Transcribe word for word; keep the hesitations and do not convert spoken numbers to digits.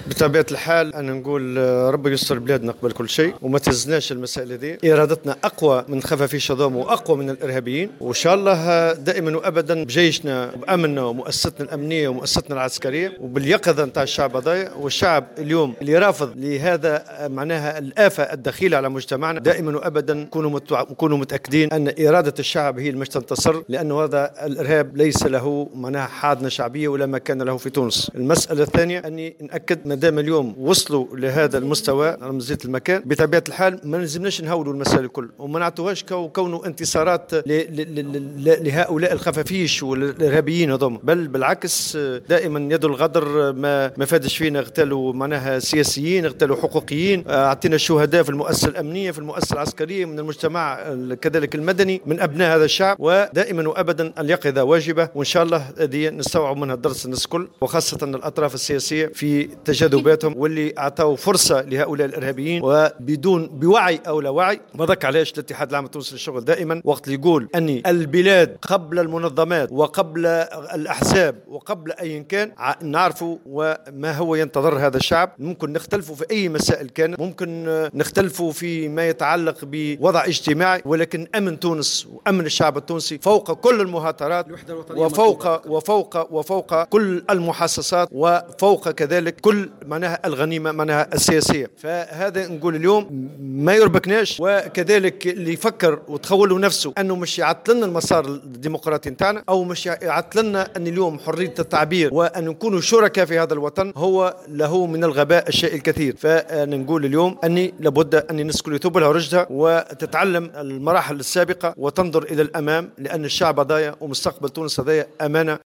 بطبيعة الحال أنا نقول آه، ربي يستر بلادنا قبل كل شيء وما تهزناش المسائل هذه. إرادتنا أقوى من خفافيش هذوم وأقوى من الإرهابيين، وإن شاء الله آه، دائما وأبدا بجيشنا وبأمننا ومؤسستنا الأمنية ومؤسستنا العسكرية وباليقظة نتاع الشعب هذايا. والشعب اليوم اللي رافض لهذا آه، معناها الآفة الدخيلة على مجتمعنا، دائما وأبدا كونوا متوع... كونوا متأكدين أن إرادة الشعب هي اللي مش تنتصر، لأنه هذا الإرهاب ليس له معناها حاضنة شعبية ولا مكان له في تونس. المسألة الثانية أني نأكد ما دام اليوم وصلوا لهذا المستوى رمزية المكان، بطبيعة الحال ما نلزمناش نهولوا المسائل الكل وما نعطوهاش كونه انتصارات ل... ل... ل... لهؤلاء الخفافيش والإرهابيين هذوم، بل بالعكس دائما يد الغدر ما ما فادش فينا. اغتالوا معناها سياسيين، اغتالوا حقوقيين، اعطينا الشهداء في المؤسسة الأمنية في المؤسسة العسكرية من المجتمع كذلك المدني من أبناء هذا الشعب. ودائما وأبدا اليقظة واجبة، وإن شاء الله هذه نستوعب منها الدرس الناس الكل، وخاصة الأطراف السياسية في تجاذباتهم واللي أعطوا فرصة لهؤلاء الإرهابيين وبدون بوعي أو لا وعي. وذاك علاش الاتحاد العام التونسي للشغل دائما وقت اللي يقول أن البلاد قبل المنظمات وقبل الأحزاب وقبل أي كان نعرفوا وما هو ينتظر هذا الشعب. ممكن نختلفوا في أي مسائل كانت، ممكن نختلفوا في ما يتعلق بوضع اجتماعي، ولكن أمن تونس وأمن الشعب التونسي فوق كل المهاترات وفوق وفوق وفوق كل المحاصصات وفوق كذلك كل معناها الغنيمة معناها السياسية. فهذا نقول اليوم ما يربكناش، وكذلك اللي يفكر وتخولوا نفسه أنه مش يعطل لنا المسار الديمقراطي نتاعنا أو مش يعطل لنا أن اليوم حرية التعبير وأن نكونوا شركاء في هذا الوطن، هو له من الغباء الشيء الكثير. فأنا نقول اليوم أني لابد أن الناس كل يتوب لها رشدها وتتعلم المراحل السابقة وتنظر إلى الأمام، لأن الشعب هذايا ومستقبل تونس هذايا أمانة.